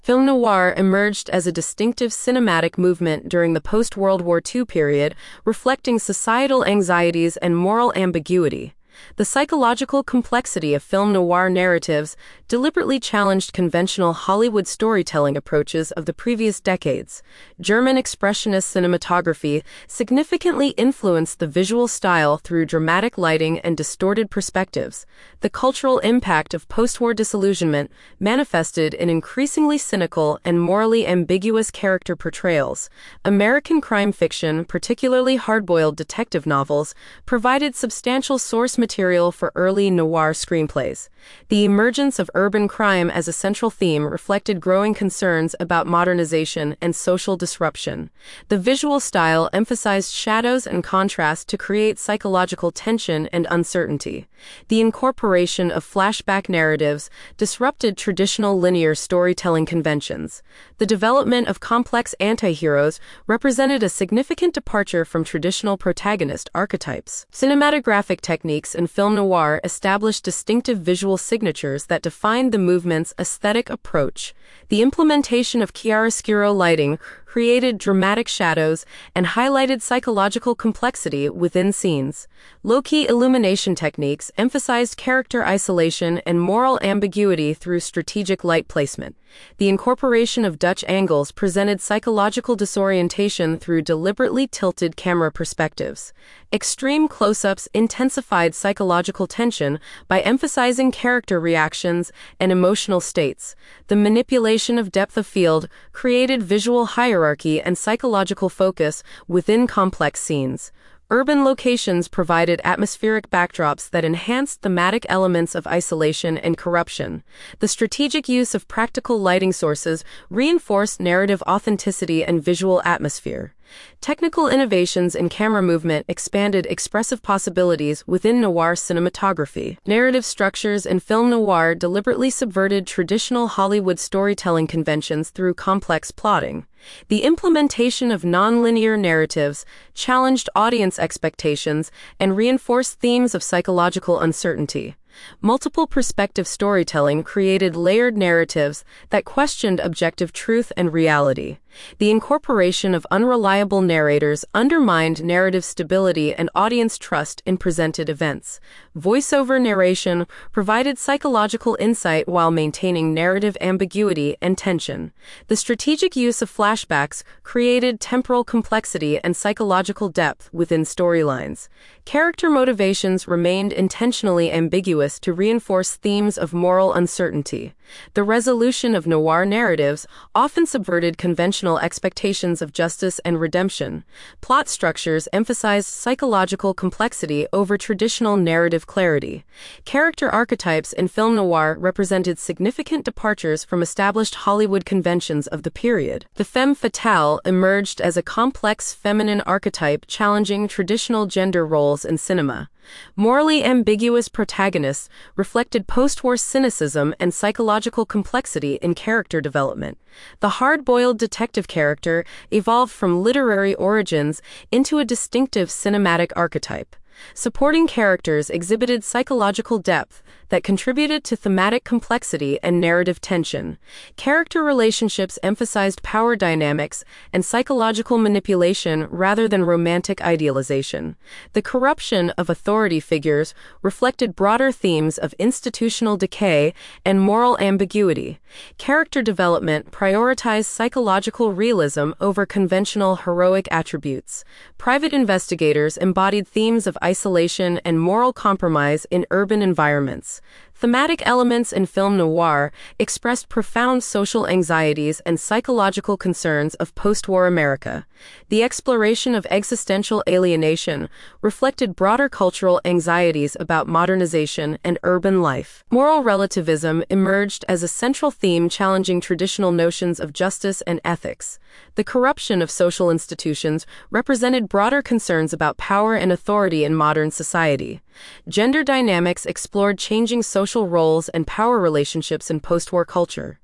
Film noir emerged as a distinctive cinematic movement during the post-World War II period, reflecting societal anxieties and moral ambiguity. The psychological complexity of film noir narratives deliberately challenged conventional Hollywood storytelling approaches of the previous decades. German expressionist cinematography significantly influenced the visual style through dramatic lighting and distorted perspectives. The cultural impact of post-war disillusionment manifested in increasingly cynical and morally ambiguous character portrayals. American crime fiction, particularly hard-boiled detective novels, provided substantial source material for early noir screenplays. The emergence of urban crime as a central theme reflected growing concerns about modernization and social disruption. The visual style emphasized shadows and contrast to create psychological tension and uncertainty. The incorporation of flashback narratives disrupted traditional linear storytelling conventions. The development of complex anti-heroes represented a significant departure from traditional protagonist archetypes. Cinematographic techniques in film noir established distinctive visual signatures that defined the movement's aesthetic approach. The implementation of chiaroscuro lighting created dramatic shadows and highlighted psychological complexity within scenes. Low-key illumination techniques emphasized character isolation and moral ambiguity through strategic light placement. The incorporation of Dutch angles presented psychological disorientation through deliberately tilted camera perspectives. Extreme close-ups intensified psychological tension by emphasizing character reactions and emotional states. The manipulation of depth of field created visual hierarchy and psychological focus within complex scenes. Urban locations provided atmospheric backdrops that enhanced thematic elements of isolation and corruption. The strategic use of practical lighting sources reinforced narrative authenticity and visual atmosphere. Technical innovations in camera movement expanded expressive possibilities within noir cinematography. Narrative structures in film noir deliberately subverted traditional Hollywood storytelling conventions through complex plotting. The implementation of nonlinear narratives challenged audience expectations and reinforced themes of psychological uncertainty. Multiple perspective storytelling created layered narratives that questioned objective truth and reality. The incorporation of unreliable narrators undermined narrative stability and audience trust in presented events. Voiceover narration provided psychological insight while maintaining narrative ambiguity and tension. The strategic use of flashbacks created temporal complexity and psychological depth within storylines. Character motivations remained intentionally ambiguous to reinforce themes of moral uncertainty. The resolution of noir narratives often subverted conventional expectations of justice and redemption. Plot structures emphasized psychological complexity over traditional narrative clarity. Character archetypes in film noir represented significant departures from established Hollywood conventions of the period. The femme fatale emerged as a complex feminine archetype challenging traditional gender roles in cinema. Morally ambiguous protagonists reflected post-war cynicism and psychological complexity in character development. The hard-boiled detective character evolved from literary origins into a distinctive cinematic archetype. Supporting characters exhibited psychological depth that contributed to thematic complexity and narrative tension. Character relationships emphasized power dynamics and psychological manipulation rather than romantic idealization. The corruption of authority figures reflected broader themes of institutional decay and moral ambiguity. Character development prioritized psychological realism over conventional heroic attributes. Private investigators embodied themes of isolation and moral compromise in urban environments. Thematic elements in film noir expressed profound social anxieties and psychological concerns of post-war America. The exploration of existential alienation reflected broader cultural anxieties about modernization and urban life. Moral relativism emerged as a central theme challenging traditional notions of justice and ethics. The corruption of social institutions represented broader concerns about power and authority in modern society. Gender dynamics explored changing social roles and power relationships in post-war culture.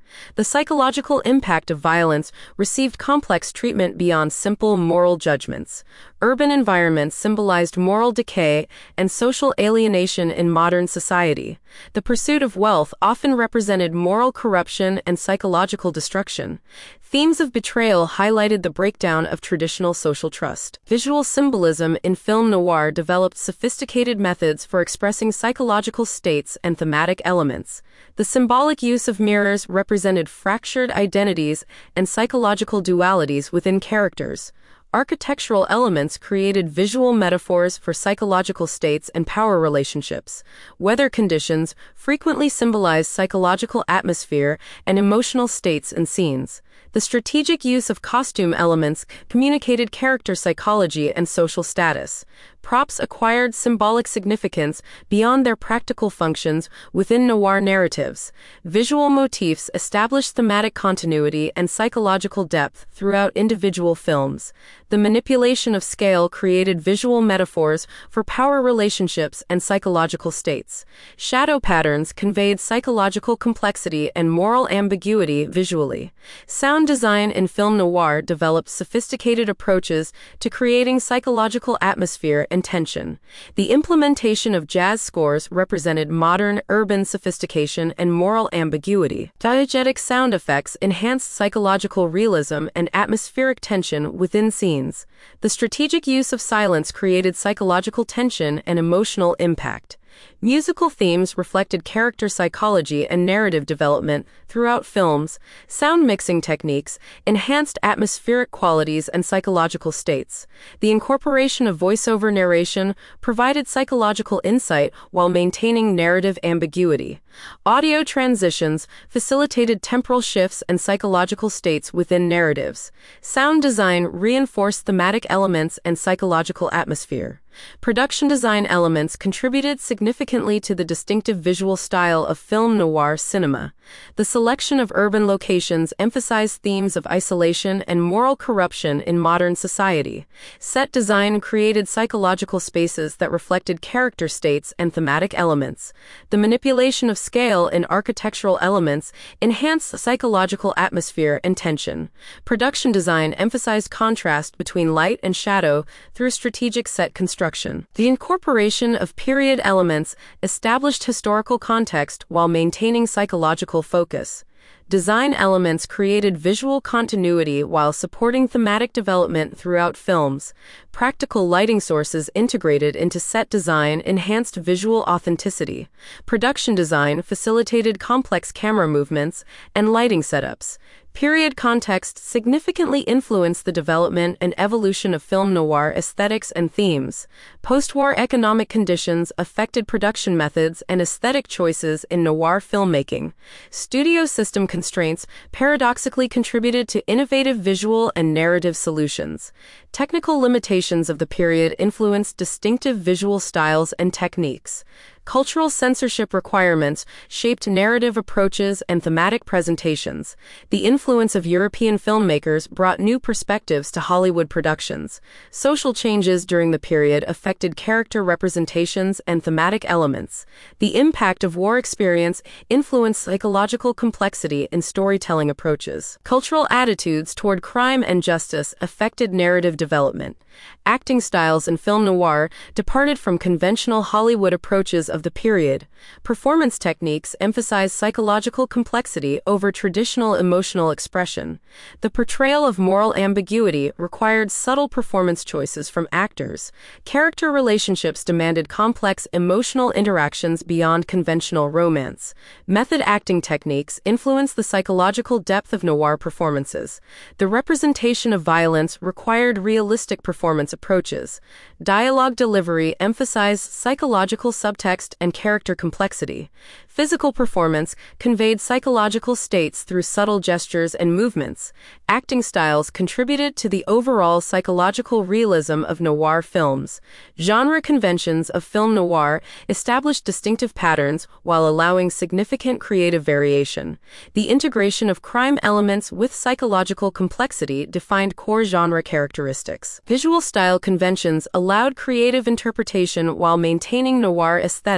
The psychological impact of violence received complex treatment beyond simple moral judgments. Urban environments symbolized moral decay and social alienation in modern society. The pursuit of wealth often represented moral corruption and psychological destruction. Themes of betrayal highlighted the breakdown of traditional social trust. Visual symbolism in film noir developed sophisticated methods for expressing psychological states and thematic elements. The symbolic use of mirrors represented fractured identities and psychological dualities within characters. Architectural elements created visual metaphors for psychological states and power relationships. Weather conditions frequently symbolize psychological atmosphere and emotional states in scenes. The strategic use of costume elements communicated character psychology and social status. Props acquired symbolic significance beyond their practical functions within noir narratives. Visual motifs established thematic continuity and psychological depth throughout individual films. The manipulation of scale created visual metaphors for power relationships and psychological states. Shadow patterns conveyed psychological complexity and moral ambiguity visually. Sound design in film noir developed sophisticated approaches to creating psychological atmosphere and tension. The implementation of jazz scores represented modern, urban sophistication and moral ambiguity. Diegetic sound effects enhanced psychological realism and atmospheric tension within scenes. The strategic use of silence created psychological tension and emotional impact. Musical themes reflected character psychology and narrative development throughout films. Sound mixing techniques enhanced atmospheric qualities and psychological states. The incorporation of voiceover narration provided psychological insight while maintaining narrative ambiguity. Audio transitions facilitated temporal shifts and psychological states within narratives. Sound design reinforced thematic elements and psychological atmosphere. Production design elements contributed significantly to the distinctive visual style of film noir cinema. The selection of urban locations emphasized themes of isolation and moral corruption in modern society. Set design created psychological spaces that reflected character states and thematic elements. The manipulation of scale in architectural elements enhanced psychological atmosphere and tension. Production design emphasized contrast between light and shadow through strategic set construction. The incorporation of period elements established historical context while maintaining psychological focus. Design elements created visual continuity while supporting thematic development throughout films. Practical lighting sources integrated into set design enhanced visual authenticity. Production design facilitated complex camera movements and lighting setups. Period context significantly influenced the development and evolution of film noir aesthetics and themes. Post-war economic conditions affected production methods and aesthetic choices in noir filmmaking. Studio system constraints paradoxically contributed to innovative visual and narrative solutions. Technical limitations of the period influenced distinctive visual styles and techniques. Cultural censorship requirements shaped narrative approaches and thematic presentations. The influence of European filmmakers brought new perspectives to Hollywood productions. Social changes during the period affected character representations and thematic elements. The impact of war experience influenced psychological complexity in storytelling approaches. Cultural attitudes toward crime and justice affected narrative development. Acting styles in film noir departed from conventional Hollywood approaches of the period. Performance techniques emphasized psychological complexity over traditional emotional expression. The portrayal of moral ambiguity required subtle performance choices from actors. Character relationships demanded complex emotional interactions beyond conventional romance. Method acting techniques influenced the psychological depth of noir performances. The representation of violence required realistic performance approaches. Dialogue delivery emphasized psychological subtext and character complexity. Physical performance conveyed psychological states through subtle gestures and movements. Acting styles contributed to the overall psychological realism of noir films. Genre conventions of film noir established distinctive patterns while allowing significant creative variation. The integration of crime elements with psychological complexity defined core genre characteristics. Visual style conventions allowed creative interpretation while maintaining noir aesthetics.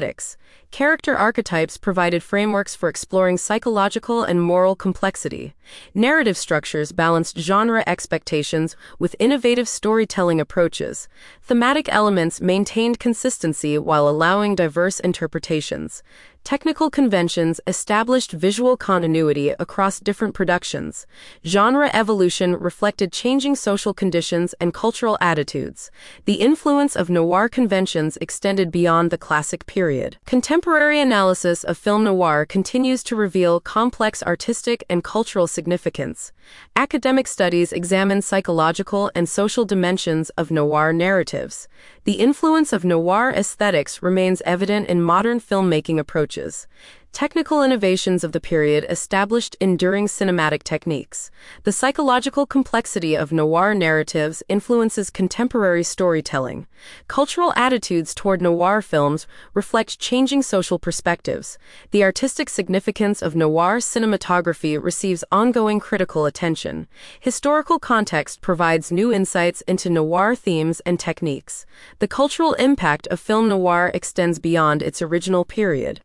Character archetypes provided frameworks for exploring psychological and moral complexity. Narrative structures balanced genre expectations with innovative storytelling approaches. Thematic elements maintained consistency while allowing diverse interpretations. Technical conventions established visual continuity across different productions. Genre evolution reflected changing social conditions and cultural attitudes. The influence of noir conventions extended beyond the classic period. Contemporary analysis of film noir continues to reveal complex artistic and cultural significance. Academic studies examine psychological and social dimensions of noir narratives. The influence of noir aesthetics remains evident in modern filmmaking approaches. Technical innovations of the period established enduring cinematic techniques. The psychological complexity of noir narratives influences contemporary storytelling. Cultural attitudes toward noir films reflect changing social perspectives. The artistic significance of noir cinematography receives ongoing critical attention. Historical context provides new insights into noir themes and techniques. The cultural impact of film noir extends beyond its original period.